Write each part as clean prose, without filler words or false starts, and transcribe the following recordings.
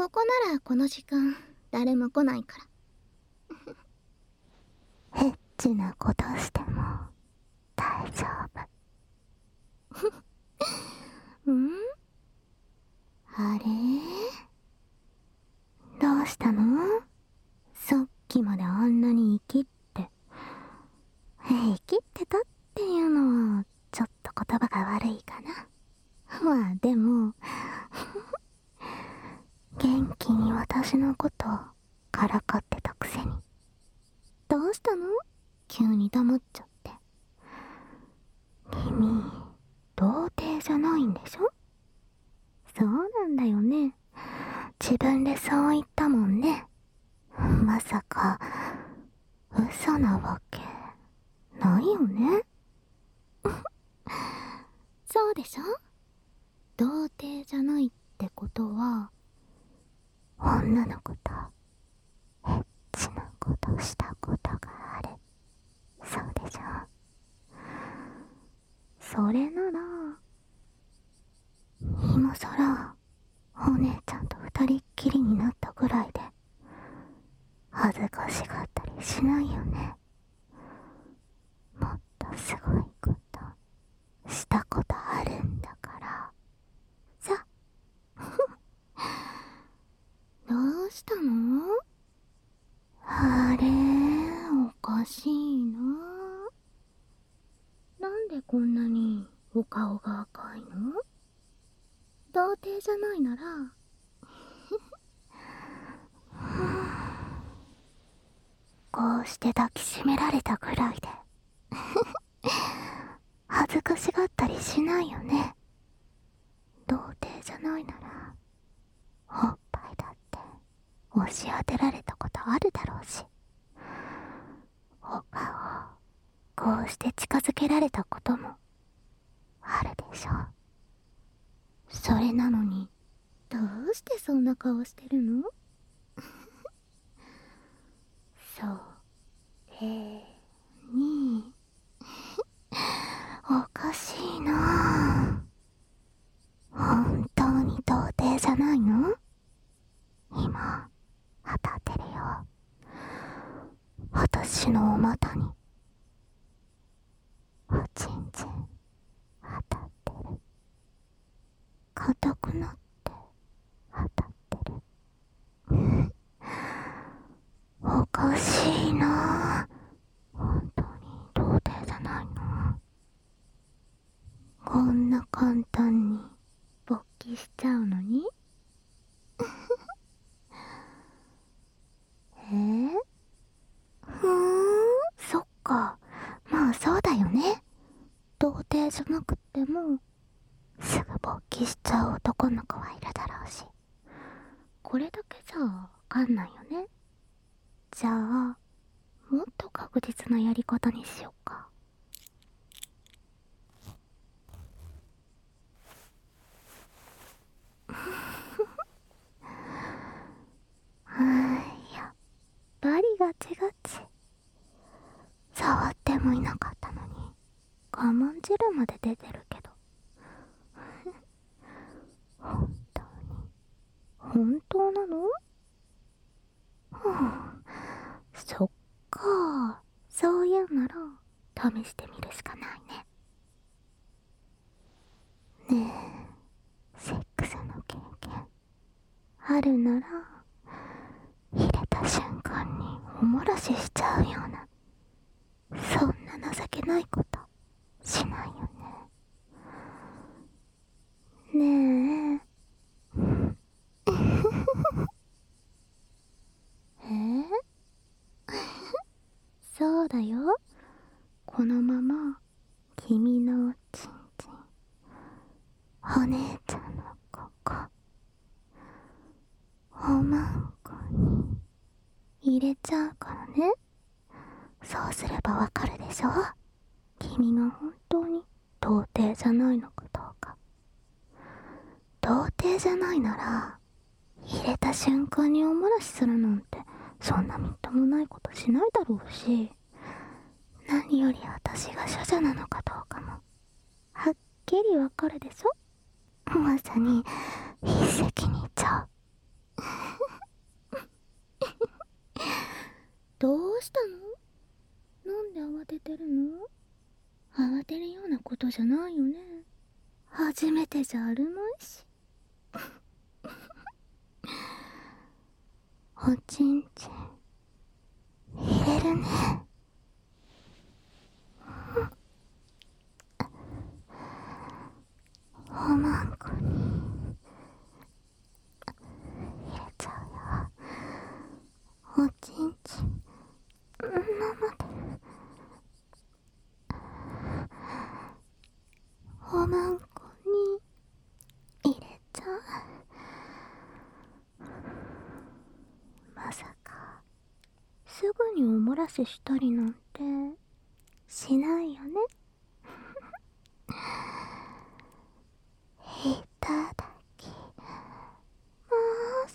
ここならこの時間誰も来ないから。 エッチなことしても大丈夫。 ん？ あれ？どうしたの？さっきまであんなに生きって。生きってたっていうのはちょっと言葉が悪いかな。まあでも元気に私のことからかってたくせに。どうしたの？急に黙っちゃって。君、童貞じゃないんでしょ？そうなんだよね。自分でそう言ったもんね。まさか嘘なわけないよね。 そうでしょ？童貞じゃないってことは女の子とエッチなことしたことがある。そうでしょ？それなら今さらお姉ちゃんと二人っきりになったぐらいで恥ずかしがったりしないよね。もっとすごいことしたことあるんだからさ。 どうしたの？ あれ、おかしいな。 なんでこんなにお顔が赤いの？童貞じゃないならこうして抱きしめられたぐらいで恥ずかしがったりしないよね。童貞じゃないならおっぱいだって押し当てられたことあるだろうし、お顔こうして近づけられたこともあるでしょ。それなのにどうしてそんな顔してるの？ それにおかしいな。本当に童貞じゃないの？今当たってるよ、私のお股に。おちんちん当たってる。硬くなって当たってる。おかしいな。本当に童貞じゃないの？こんな簡単に勃起しちゃうのにそっか。まあそうだよね。童貞じゃなくてもすぐ勃起しちゃう男の子はいるだろうし、 これだけじゃわかんないよね。じゃあもっと確実なやり方にしようか。 やっぱりガチガチ。触ってもいなかったのに我慢汁まで出てるけど本当に本当なの？そっか。そういうなら試してみるしかないね。ねえ、セックスの経験あるなら入れた瞬間におもらししちゃうような、そんな情けないことしないよね。ねえそうだよ。このまま君のおちんちん、お姉ちゃんのここ、おまんこに入れちゃうからね。そうすればわかるでしょ、君が本当に童貞じゃないのかどうか。童貞じゃないなら入れた瞬間におもらしするなんてそんなみっともないことしないだろうし、何より私が処女なのかどうかもはっきりわかるでしょ。まさに一石二鳥。 どうしたの？なんで慌ててるの？慌てるようなことじゃないよね。初めてじゃあるまいし。 おちんちん入れるね。おまんこに入れちゃうよ。おちんちん生でおまんこに入れちゃう。まさかすぐにお漏らししたりなんてしないよね。 いただきます。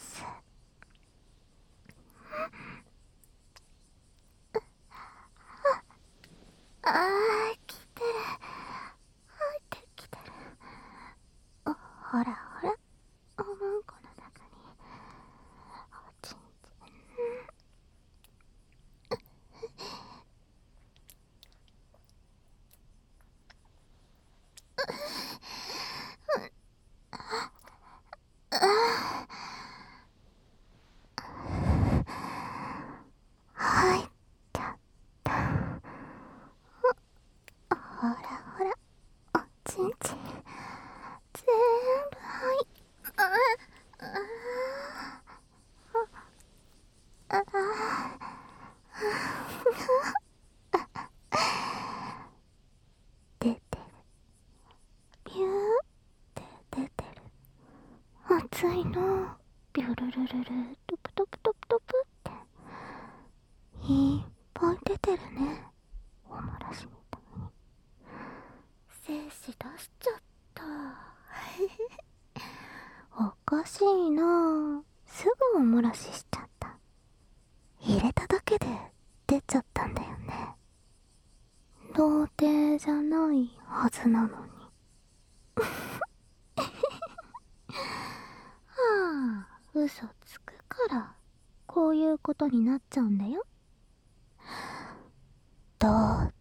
あー、来てる。入ってきてる。ほらほら、おまんこの中におちんちん。入っちゃった。ほらほら、おちんちん全部入っ、出てる。ビューって出てる。熱いの。ビュルルルル、トプトプトプトプっていっぱい出てるね。おもらしみたいに。 精子出しちゃった。 おかしいな。すぐおもらししちゃった。入れただけで出ちゃったんだよね。童貞じゃないはずなのに。 はあ、嘘つくからこういうことになっちゃうんだよ。 童